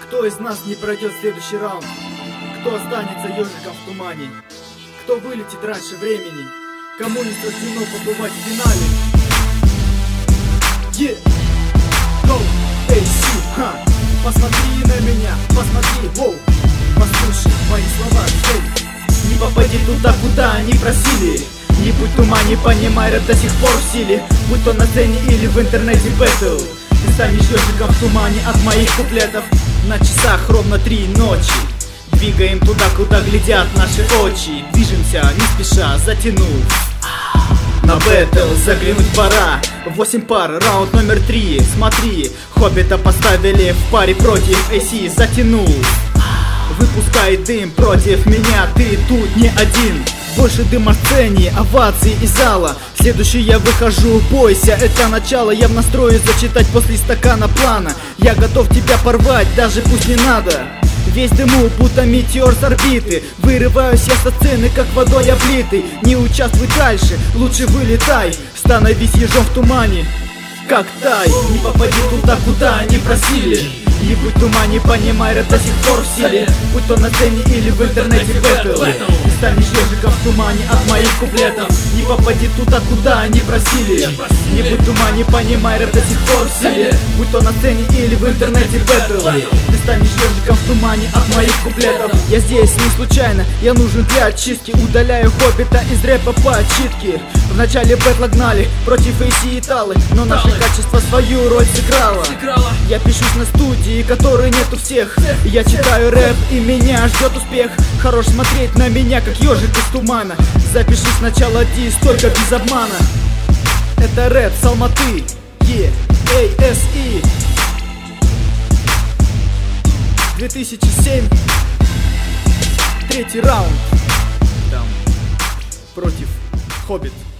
Кто из нас не пройдет следующий раунд? Кто останется ежиком в тумане? Кто вылетит раньше времени? Кому не суждено побывать в финале? Yeah. Go, AC, ха. Посмотри на меня, посмотри, воу. Послушай мои слова, эй. Не попади туда, куда они просили. Не будь в тумане, понимай, рэп до сих пор в силе. Будь то на сцене или в интернете бэтл, ты станешь ежиком в тумане от моих куплетов. На часах ровно 3 ночи. Двигаем туда, куда глядят наши очи. Движемся не спеша, затянув. На бэтл заглянуть пора. 8 пар, раунд номер 3. Смотри, Хоббита поставили в паре против AC, затянул. Выпускай дым против меня, ты тут не один. Больше дыма в сцене, овации из зала. Следующий я выхожу, бойся, это начало. Я в настрое зачитать после стакана плана. Я готов тебя порвать, даже пусть не надо. Весь дыму, будто метеор с орбиты. Вырываюсь я со сцены, как водой облитый. Не участвуй дальше, лучше вылетай. Становись ежом в тумане, как тай. Не попади туда, куда они просили. Не будь в тумане, понимай, рэп до сих пор в силе. Будь то на сцене или в интернете бэтл, ты станешь ежиком в тумане от моих куплетов. Не попади туда, куда они просили. Не будь в тумане, понимай, рэп до сих пор в силе. Будь то на сцене или в интернете бэтл, ты станешь ежиком в тумане от моих куплетов. Я здесь не случайно, я нужен для очистки. Удаляю Хоббита из рэпа по отчитке. В начале бэтла гнали против AC и Талы, но наше качество свою роль сыграло. Я пишусь на студии, которой нет у всех. Я читаю рэп, и меня ждет успех. Хорош смотреть на меня, как ежик из тумана. Запиши сначала дис, только без обмана. Это рэп с Алматы, ASE 2007. 3-й раунд. Там против Хоббит.